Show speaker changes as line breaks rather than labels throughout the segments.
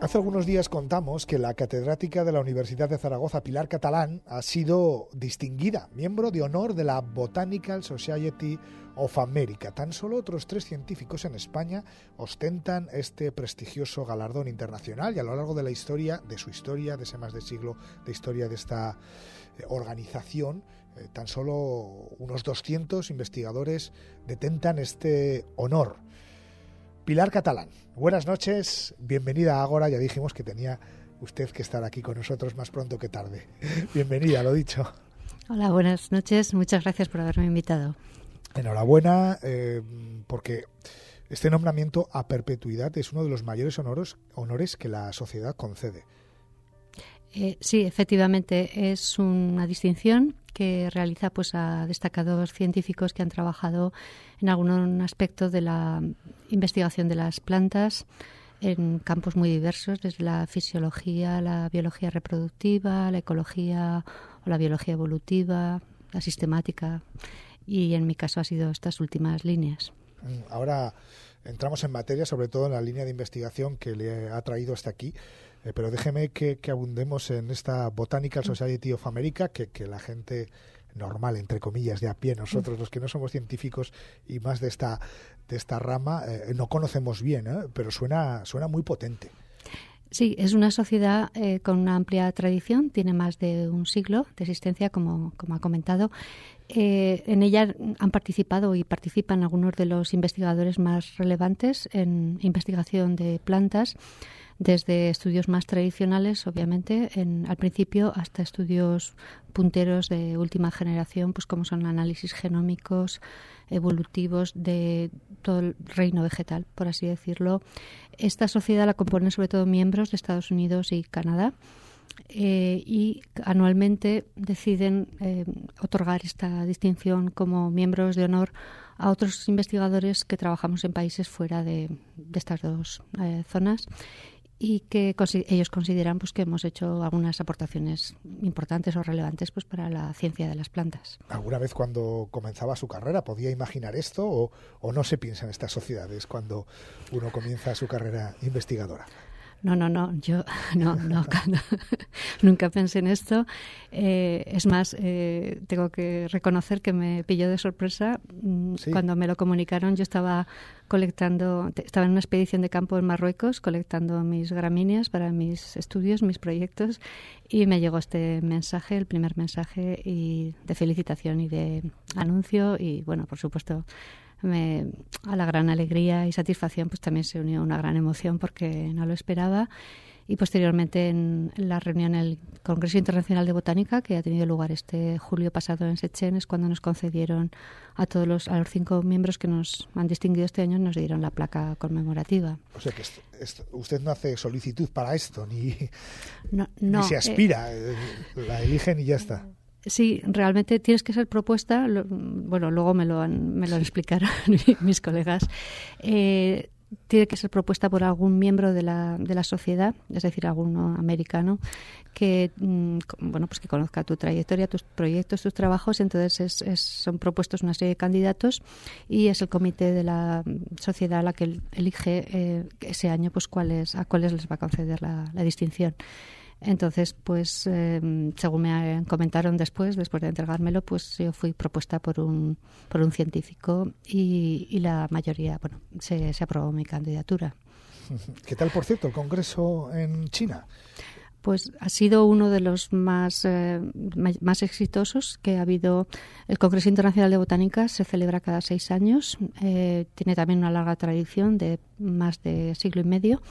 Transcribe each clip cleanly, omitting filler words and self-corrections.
Hace algunos días contamos que la catedrática de la Universidad de Zaragoza, Pilar Catalán, ha sido distinguida miembro de honor de la Botanical Society of America. Tan solo otros 3 científicos en España ostentan este prestigioso galardón internacional, y a lo largo de la historia, de su historia, de ese más de siglo de historia de esta organización, tan solo unos 200 investigadores detentan este honor. Pilar Catalán, buenas noches, bienvenida a Ágora. Ya dijimos que tenía usted que estar aquí con nosotros más pronto que tarde. Bienvenida, lo dicho.
Hola, buenas noches, muchas gracias por haberme invitado.
Enhorabuena, porque este nombramiento a perpetuidad es uno de los mayores honores que la sociedad concede.
Sí, efectivamente, es una distinción que realiza pues a destacados científicos que han trabajado en algún aspecto de la investigación de las plantas en campos muy diversos, desde la fisiología, la biología reproductiva, la ecología o la biología evolutiva, la sistemática, y en mi caso ha sido estas últimas líneas.
Ahora entramos en materia, sobre todo en la línea de investigación que le ha traído hasta aquí. Pero déjeme que abundemos en esta Botanical Society of America, que la gente normal, entre comillas, de a pie, nosotros los que no somos científicos y más de esta rama, no conocemos bien, pero suena muy potente.
Sí, es una sociedad con una amplia tradición, tiene más de un siglo de existencia, como ha comentado. En ella han participado y participan algunos de los investigadores más relevantes en investigación de plantas, desde estudios más tradicionales, obviamente, al principio, hasta estudios punteros de última generación, pues como son análisis genómicos, evolutivos de todo el reino vegetal, por así decirlo. Esta sociedad la componen sobre todo miembros de Estados Unidos y Canadá, y anualmente deciden otorgar esta distinción como miembros de honor a otros investigadores que trabajamos en países fuera de estas dos zonas, y que ellos consideran pues que hemos hecho algunas aportaciones importantes o relevantes pues para la ciencia de las plantas.
¿Alguna vez cuando comenzaba su carrera podía imaginar esto o no se piensa en estas sociedades cuando uno comienza su carrera investigadora?
No, yo no, nunca pensé en esto. Es más, tengo que reconocer que me pilló de sorpresa. Sí. Cuando me lo comunicaron. Yo estaba en una expedición de campo en Marruecos, colectando mis gramíneas para mis estudios, mis proyectos, y me llegó este mensaje, el primer mensaje de felicitación y de anuncio, y bueno, por supuesto, a la gran alegría y satisfacción pues también se unió una gran emoción porque no lo esperaba. Y posteriormente en la reunión del Congreso Internacional de Botánica, que ha tenido lugar este julio pasado en Seychelles, es cuando nos concedieron a los 5 miembros que nos han distinguido este año, nos dieron la placa conmemorativa.
O sea que usted no hace solicitud para esto, ni se aspira, la eligen y ya está.
Sí, realmente tienes que ser propuesta. Bueno, luego me lo explicaron mis colegas. Tiene que ser propuesta por algún miembro de la sociedad, es decir, alguno americano, que que conozca tu trayectoria, tus proyectos, tus trabajos. Entonces son propuestos una serie de candidatos y es el comité de la sociedad la que elige ese año pues a cuáles les va a conceder la distinción. Entonces, pues, según me comentaron después de entregármelo, pues yo fui propuesta por un científico y la mayoría, se aprobó mi candidatura.
¿Qué tal, por cierto, el congreso en China?
Pues ha sido uno de los más exitosos que ha habido. El Congreso Internacional de Botánica se celebra cada 6 años. Tiene también una larga tradición de más de siglo y medio.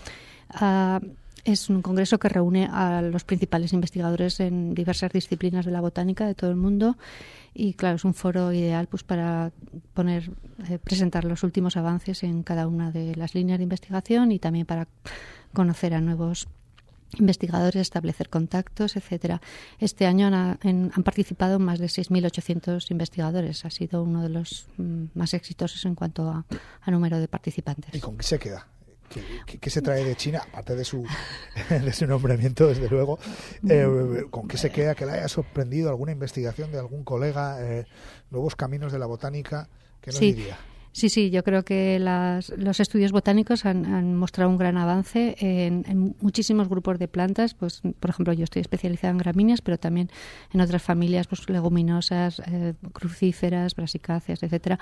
Es un congreso que reúne a los principales investigadores en diversas disciplinas de la botánica de todo el mundo y, claro, es un foro ideal pues para presentar los últimos avances en cada una de las líneas de investigación y también para conocer a nuevos investigadores, establecer contactos, etcétera. Este año han participado más de 6.800 investigadores. Ha sido uno de los más exitosos en cuanto a número de participantes.
¿Y con qué se queda? ¿Qué se trae de China? Aparte de su nombramiento, desde luego. ¿Con qué se queda? ¿Que le haya sorprendido alguna investigación de algún colega? ¿Nuevos caminos de la botánica? ¿Qué nos diría?
Sí, yo creo que los estudios botánicos han mostrado un gran avance en muchísimos grupos de plantas. Pues, por ejemplo, yo estoy especializada en gramíneas, pero también en otras familias, pues leguminosas, crucíferas, brasicáceas, etcétera.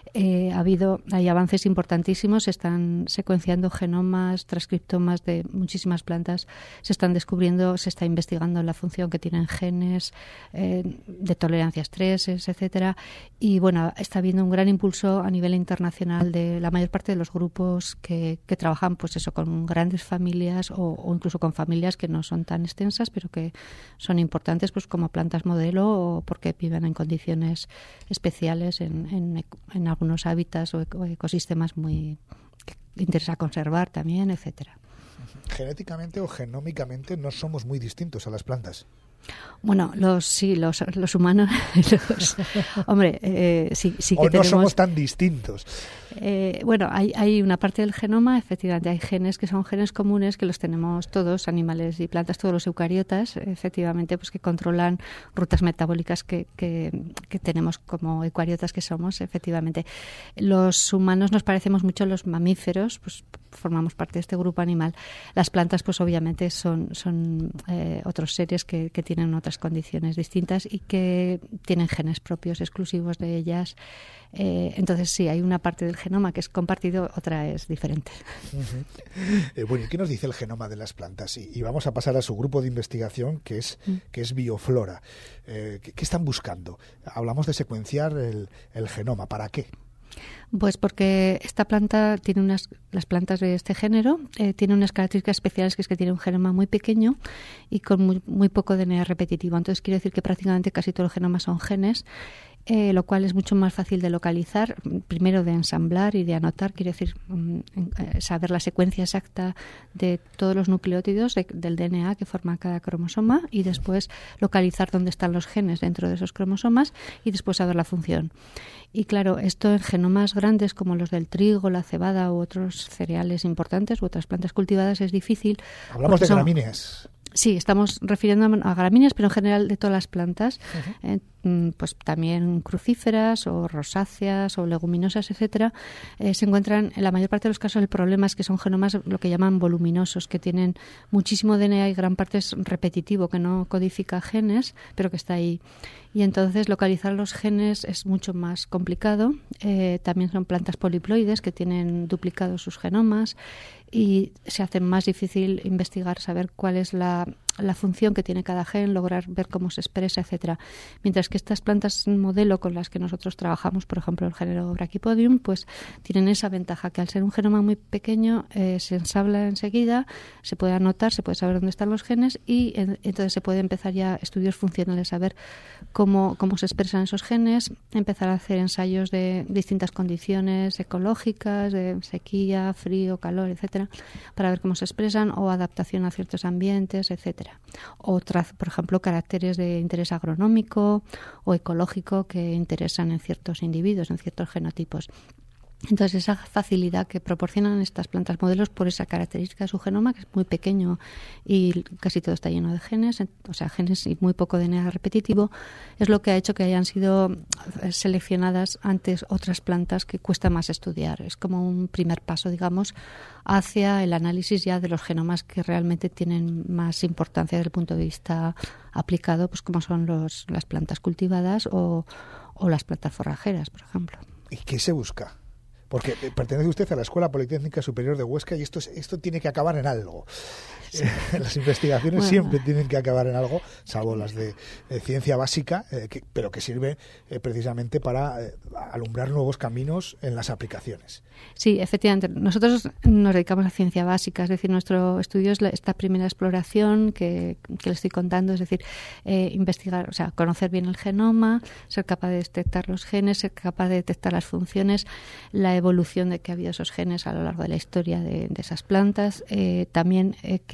Hay avances importantísimos. Se están secuenciando genomas, transcriptomas de muchísimas plantas. Se están descubriendo, se está investigando la función que tienen genes de tolerancia a estreses, etcétera. Y bueno, está habiendo un gran impulso a nivel internacional de la mayor parte de los grupos que trabajan pues eso con grandes familias o incluso con familias que no son tan extensas pero que son importantes pues como plantas modelo o porque viven en condiciones especiales en algunos hábitats o ecosistemas muy que interesa conservar también, etcétera.
Genéticamente o genómicamente no somos muy distintos a las plantas.
Bueno, los humanos, hombre, sí que
o no
tenemos,
somos tan distintos.
Bueno, hay una parte del genoma, efectivamente, hay genes que son genes comunes que los tenemos todos, animales y plantas, todos los eucariotas, efectivamente, pues que controlan rutas metabólicas que tenemos como eucariotas que somos, efectivamente. Los humanos nos parecemos mucho a los mamíferos, pues formamos parte de este grupo animal. Las plantas, pues obviamente son otros seres que tienen otras condiciones distintas y que tienen genes propios, exclusivos de ellas. Entonces sí, hay una parte del genoma que es compartido, otra es diferente.
Bueno, ¿y qué nos dice el genoma de las plantas? Y vamos a pasar a su grupo de investigación que es Bioflora. ¿Qué están buscando? Hablamos de secuenciar el genoma. ¿Para qué?
Pues porque esta planta las plantas de este género tienen unas características especiales, que es que tiene un genoma muy pequeño y con muy poco DNA repetitivo. Entonces quiere decir que prácticamente casi todo el genoma son genes, lo cual es mucho más fácil de localizar, primero de ensamblar y de anotar, quiere decir saber la secuencia exacta de todos los nucleótidos del DNA que forma cada cromosoma y después localizar dónde están los genes dentro de esos cromosomas y después saber la función. Y claro, esto en genomas grandes como los del trigo, la cebada u otros cereales importantes u otras plantas cultivadas es difícil.
Hablamos de gramíneas.
Sí, estamos refiriéndonos a gramíneas, pero en general de todas las plantas, pues también crucíferas o rosáceas o leguminosas, etcétera, se encuentran en la mayor parte de los casos. El problema es que son genomas lo que llaman voluminosos, que tienen muchísimo DNA y gran parte es repetitivo, que no codifica genes, pero que está ahí. Y entonces localizar los genes es mucho más complicado. También son plantas poliploides que tienen duplicados sus genomas y se hace más difícil investigar, saber cuál es la función que tiene cada gen, lograr ver cómo se expresa, etcétera. Mientras que estas plantas modelo con las que nosotros trabajamos, por ejemplo el género Brachypodium, pues tienen esa ventaja que al ser un genoma muy pequeño se ensambla enseguida, se puede anotar, se puede saber dónde están los genes y entonces se puede empezar ya estudios funcionales, a ver cómo se expresan esos genes, empezar a hacer ensayos de distintas condiciones ecológicas, de sequía, frío, calor, etcétera, para ver cómo se expresan o adaptación a ciertos ambientes, etcétera. Otras, por ejemplo, caracteres de interés agronómico o ecológico que interesan en ciertos individuos, en ciertos genotipos. Entonces, esa facilidad que proporcionan estas plantas modelos por esa característica de su genoma, que es muy pequeño y casi todo está lleno de genes, o sea, genes y muy poco DNA repetitivo, es lo que ha hecho que hayan sido seleccionadas antes otras plantas que cuesta más estudiar. Es como un primer paso, digamos, hacia el análisis ya de los genomas que realmente tienen más importancia desde el punto de vista aplicado, pues como son las plantas cultivadas o las plantas forrajeras, por ejemplo.
¿Y qué se busca? Porque pertenece usted a la Escuela Politécnica Superior de Huesca y esto tiene que acabar en algo. Sí. Las investigaciones siempre tienen que acabar en algo, salvo las de ciencia básica, pero que sirve precisamente para alumbrar nuevos caminos en las aplicaciones.
Sí, efectivamente. Nosotros nos dedicamos a ciencia básica, es decir, nuestro estudio es esta primera exploración que le estoy contando, es decir, investigar, o sea, conocer bien el genoma, ser capaz de detectar los genes, ser capaz de detectar las funciones, la evolución de que ha habido esos genes a lo largo de la historia de esas plantas, también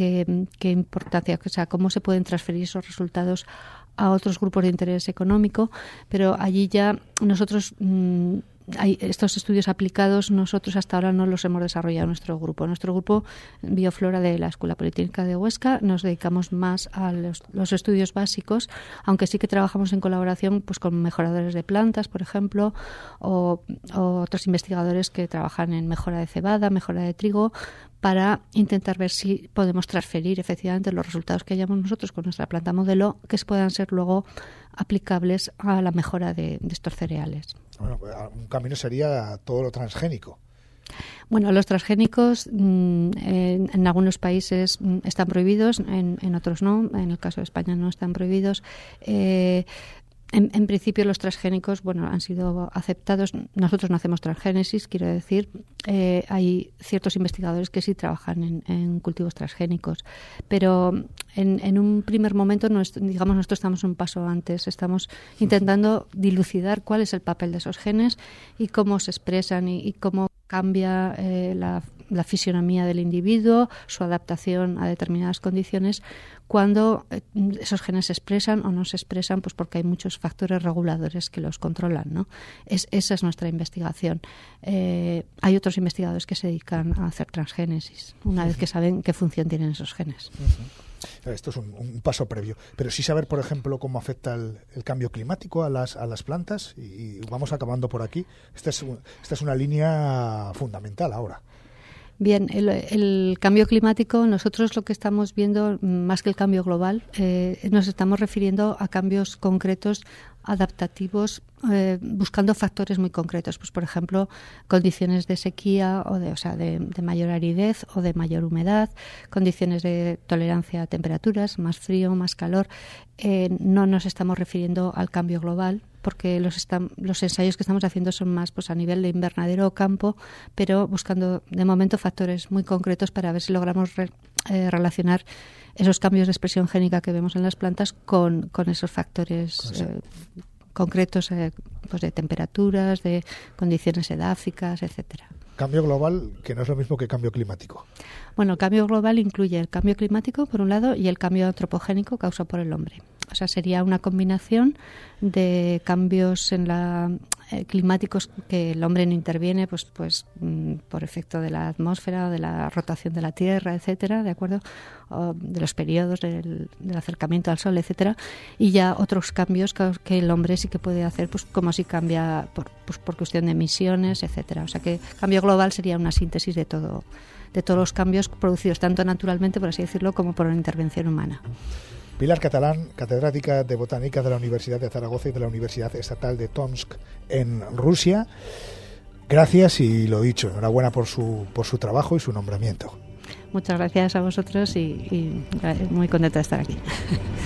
qué importancia, o sea, cómo se pueden transferir esos resultados a otros grupos de interés económico, pero allí ya nosotros estos estudios aplicados nosotros hasta ahora no los hemos desarrollado en nuestro grupo. Nuestro grupo Bioflora de la Escuela Politécnica de Huesca nos dedicamos más a los estudios básicos, aunque sí que trabajamos en colaboración pues con mejoradores de plantas, por ejemplo, o otros investigadores que trabajan en mejora de cebada, mejora de trigo, para intentar ver si podemos transferir efectivamente los resultados que hayamos nosotros con nuestra planta modelo, que puedan ser luego aplicables a la mejora de estos cereales.
Bueno, un camino sería todo lo transgénico.
Bueno, los transgénicos en algunos países están prohibidos, en otros no. En el caso de España no están prohibidos. En principio los transgénicos, han sido aceptados. Nosotros no hacemos transgénesis, quiero decir. Hay ciertos investigadores que sí trabajan en cultivos transgénicos, pero en un primer momento, nosotros estamos un paso antes. Estamos intentando dilucidar cuál es el papel de esos genes y cómo se expresan y cómo cambia la fisionomía del individuo, su adaptación a determinadas condiciones, cuando esos genes se expresan o no se expresan, pues porque hay muchos factores reguladores que los controlan, ¿no? Esa es nuestra investigación. Hay otros investigadores que se dedican a hacer transgénesis, una vez que saben qué función tienen esos genes.
Esto es un paso previo. Pero sí saber, por ejemplo, cómo afecta el cambio climático a las plantas. Y vamos acabando por aquí. Esta es una línea fundamental ahora.
Bien, el cambio climático, nosotros lo que estamos viendo, más que el cambio global, nos estamos refiriendo a cambios concretos, adaptativos, buscando factores muy concretos. Pues, por ejemplo, condiciones de sequía o de mayor aridez o de mayor humedad, condiciones de tolerancia a temperaturas, más frío, más calor. No nos estamos refiriendo al cambio global, porque los ensayos que estamos haciendo son más pues a nivel de invernadero o campo, pero buscando de momento factores muy concretos para ver si logramos relacionar esos cambios de expresión génica que vemos en las plantas con esos factores concretos pues de temperaturas, de condiciones edáficas, etcétera.
Cambio global, que no es lo mismo que cambio climático.
Bueno, el cambio global incluye el cambio climático, por un lado, y el cambio antropogénico causado por el hombre. O sea, sería una combinación de cambios climáticos que el hombre no interviene, pues por efecto de la atmósfera o de la rotación de la Tierra, etcétera, ¿de acuerdo? O de los periodos del acercamiento al Sol, etcétera, y ya otros cambios que el hombre sí que puede hacer, pues como si cambia por cuestión de emisiones, etcétera. O sea, que cambio global sería una síntesis de todos los cambios producidos tanto naturalmente, por así decirlo, como por una intervención humana.
Pilar Catalán, catedrática de Botánica de la Universidad de Zaragoza y de la Universidad Estatal de Tomsk en Rusia. Gracias y lo dicho, enhorabuena por su trabajo y su nombramiento.
Muchas gracias a vosotros y muy contenta de estar aquí.